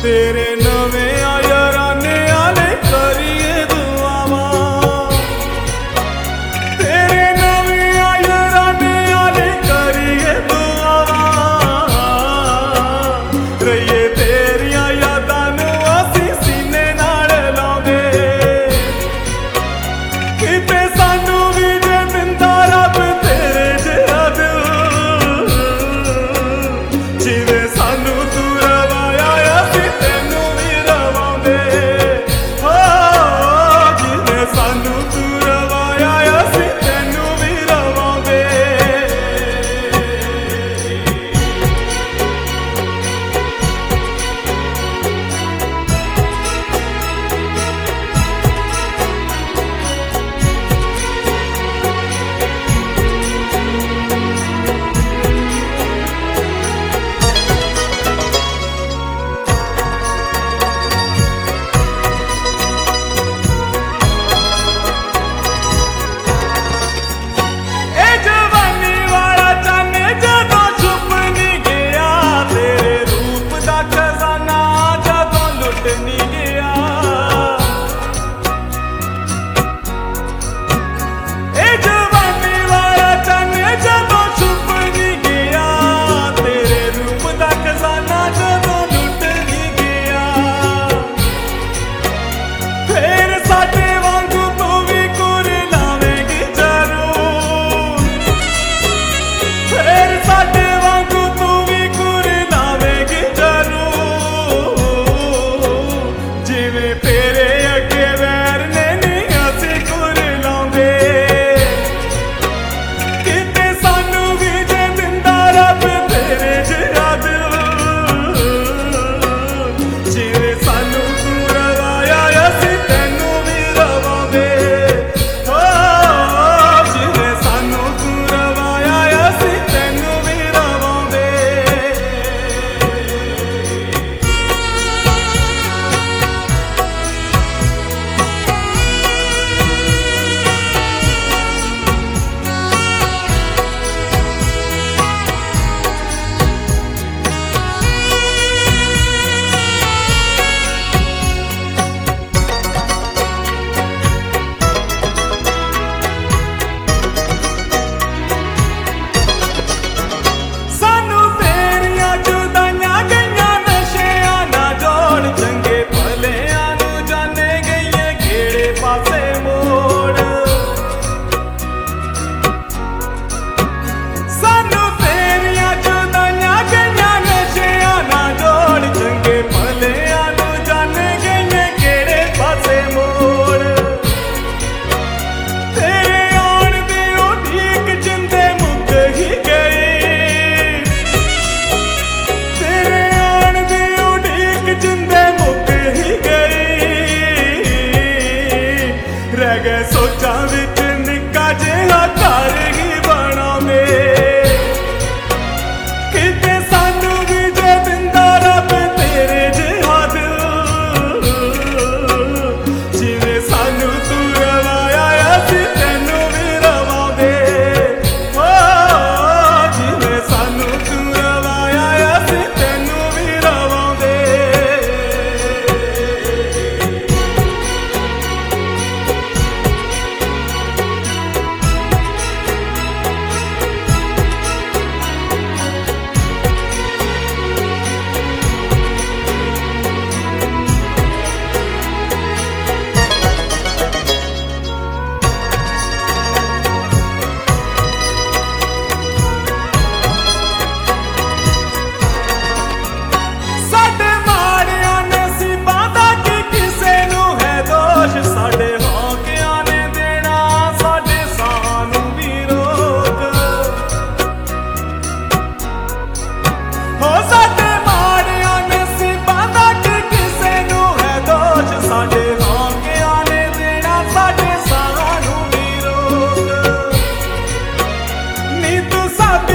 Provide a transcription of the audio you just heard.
तेरे नवे याराने आले करिए दुआवां, तेरे नवे याराने आले करिए दुआवां। रहिए तेरियां यादां नूं असीं सीने नाल लाउंदे, किते सानू भी जे दिंदा रब तेरे जिहा दिल, जिवें सानू तू रवाया असीं तैनू भी रवांदे। हो जिवें सानू तू रवाया असीं तैनू भी रवांदे। ए जवानी वाला चाने जदों छुप नहीं गया, तेरे रूप दा खजाना जदों लुट नहीं गया। ए जवानी वाला चाने जदों छुप नहीं गया, तेरे रूप दा खजाना जदों लुट नहीं गया। फिर साडे वांगू तू भी कुर लावेगी जरूर, फिर साडे वांगू तू भी कुर लावेगी जरूर। जिवें तेरे अगे वैर ने नहीं असीं कुर लाउंदे, किते सानू भी जे दिंदा रब तेरे जिहा दिल, जिवें सानू तू रवाया असीं तैनू भी रवांदे। हो जिवें सानू तू रवाया असीं तैनू भी रवांदे। सानू तेरियां जुदाइयां गईयां नशियां ना जोड़, चंगे भलेआं नूं जाने गईए केड़े पासे मोड़। सानू तेरियां जुदाइयां गईयां नशियां ना जोड़, चंगे भलेआं नूं जाने गईए केड़े पासे मोड़। तेरे आउण दी उਡੀਕ जिंदे मुक ही गई, तेरे आउण दी उਡੀਕ जिंदे मुक ही गई। रह गए सोचां विच निक्का जिहा घर ही बनावे, किते सानू भी जे दिंदा रब तेरे जिहा दिल, जिवें सानू तू रवाया असीं तैनू भी रवांदे। हो जिवें सानू तू रवाया असीं तैनू भी रवांदे। साडे माड़ियां नसीबां दा की किसे नूं है दोष, साडे हौकियां ने देना साडे साह नूं भी रोक। हो साडे माड़ियां नसीबां दा की किसे नूं है दोष, साडे हौकियां ने देना साडे साह नूं भी रोक। नी तू साडे